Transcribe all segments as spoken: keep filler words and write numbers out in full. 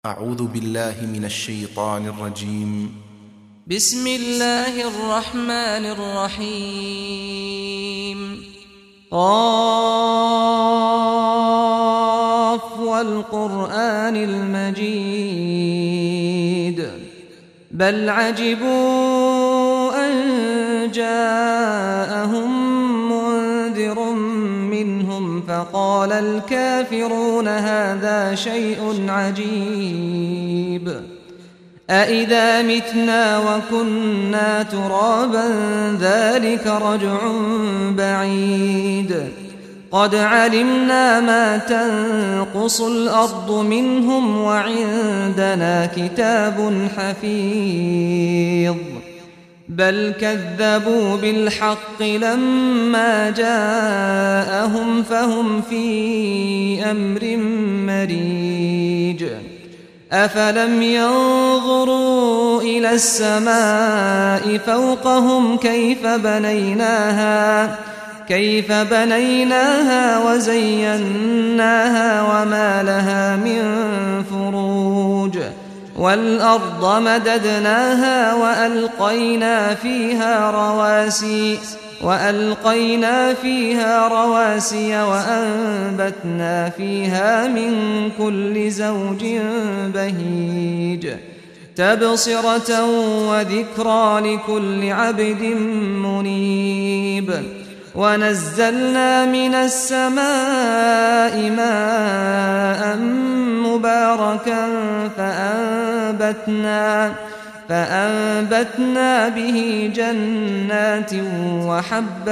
أعوذ بالله من الشيطان الرجيم. بسم الله الرحمن الرحيم. قاف والقرآن المجيد بل عجبوا أن جاءهم منذر منهم فقال الكافرون هذا شيء عجيب أإذا متنا وكنا ترابا ذلك رجع بعيد قد علمنا ما تنقص الأرض منهم وعندنا كتاب حفيظ بل كذبوا بالحق لما جاءهم فهم في أمر مريج أفلم ينظروا إلى السماء فوقهم كيف بنيناها كيف بنيناها وزيناها وما لها من فروج والأرض مددناها وألقينا فيها رواسي وألقينا فيها رواسي وأنبتنا فيها من كل زوج بهيج تبصرة وذكرى لكل عبد منيب ونزلنا من السماء ماء مباركا فأنبتنا فأنبتنا به جنات وحب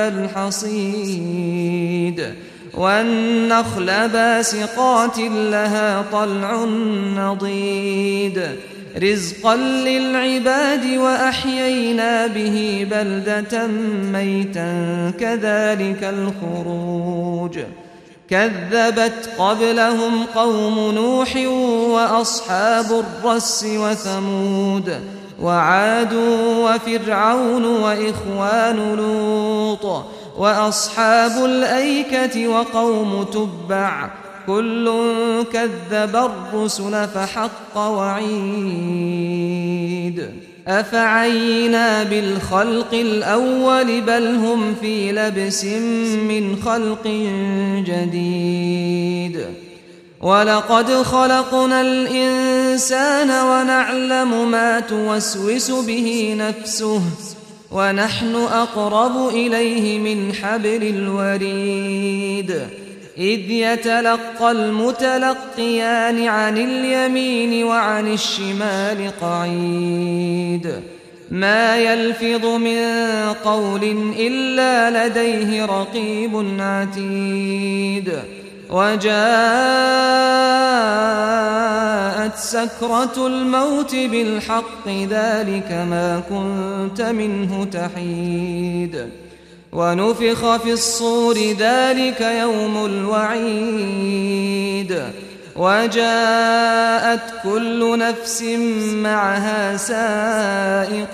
الحصيد والنخل باسقات لها طلع نضيد رزقا للعباد وأحيينا به بلدة ميتا كذلك الخروج كذبت قبلهم قوم نوح وأصحاب الرس وثمود وعاد وفرعون وإخوان لوط وأصحاب الأيكة وقوم تبع كل كذب الرسل فحق وعيد أفعينا بالخلق الأول بل هم في لبس من خلق جديد ولقد خلقنا الإنسان ونعلم ما توسوس به نفسه ونحن أقرب إليه من حبل الوريد إذ يتلقى المتلقيان عن اليمين وعن الشمال قعيد ما يلفظ من قول إلا لديه رقيب عتيد وجاءت سكرة الموت بالحق ذلك ما كنت منه تحيد ونفخ في الصور ذلك يوم الوعيد وجاءت كل نفس معها سائق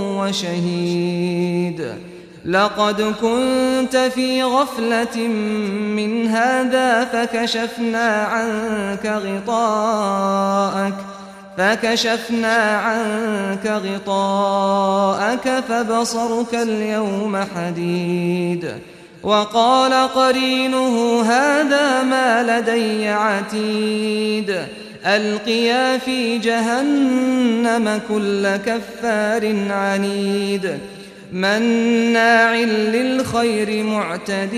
وشهيد لقد كنت في غفلة من هذا فكشفنا عنك غطاءك فكشفنا عنك غطاءك فبصرك اليوم حديد وقال قرينه هذا ما لدي عتيد ألقيا في جهنم كل كفار عنيد مناع للخير معتد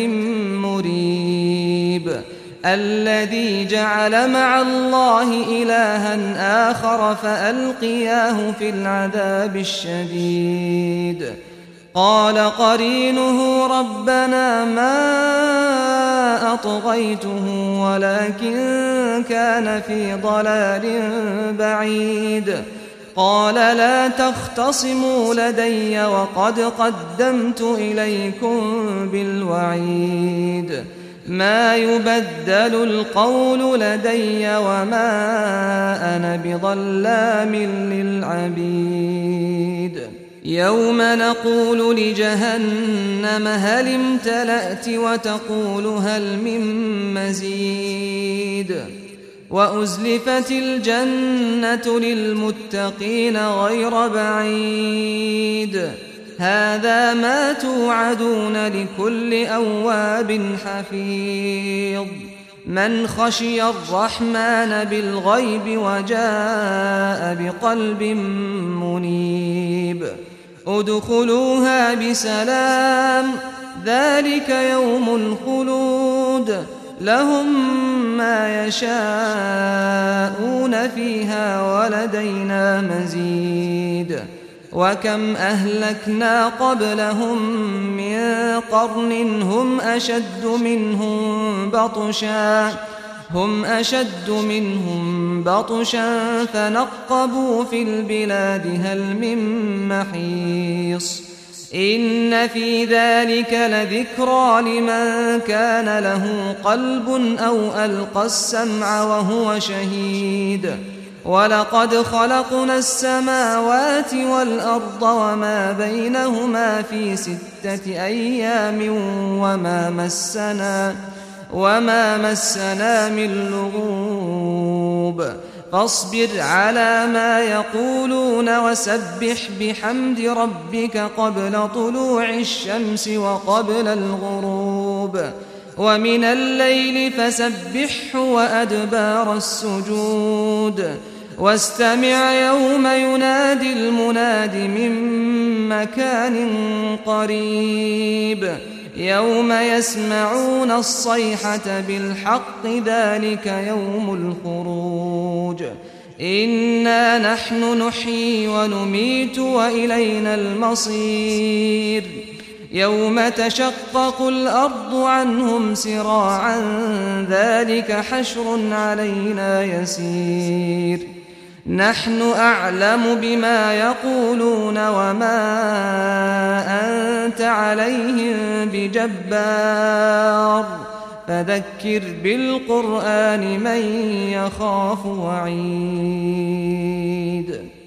مريب الذي جعل مع الله إلها آخر فألقياه في العذاب الشديد قال قرينه ربنا ما أطغيته ولكن كان في ضلال بعيد قال لا تختصموا لدي وقد قدمت إليكم بالوعيد ما يبدل القول لدي وما أنا بظلام للعبيد يوم نقول لجهنم هل امتلأت وتقول هل من مزيد وأزلفت الجنة للمتقين غير بعيد هذا ما توعدون لكل أواب حفيظ من خشي الرحمن بالغيب وجاء بقلب منيب ادخلوها بسلام ذلك يوم الخلود لهم ما يشاءون فيها ولدينا مزيد وكم أهلكنا قبلهم من قرن هم أشد منهم بطشا هم أشد منهم بطشا فنقبوا في البلاد هل من محيص إن في ذلك لذكرى لمن كان له قلب أو ألقى السمع وهو شهيد ولقد خلقنا السماوات والأرض وما بينهما في ستة أيام وما مسنا وما مسنا من لغوب فاصبر على ما يقولون وسبح بحمد ربك قبل طلوع الشمس وقبل الغروب ومن الليل فسبحه وأدبار السجود واستمع يوم ينادي المناد من مكان قريب يوم يسمعون الصيحة بالحق ذلك يوم الخروج إنا نحن نحيي ونميت وإلينا المصير يوم تشقق الأرض عنهم سراعا ذلك حشر علينا يسير نحن أعلم بما يقولون وما أنت عليهم بجبار فذكر بالقرآن من يخاف وعيد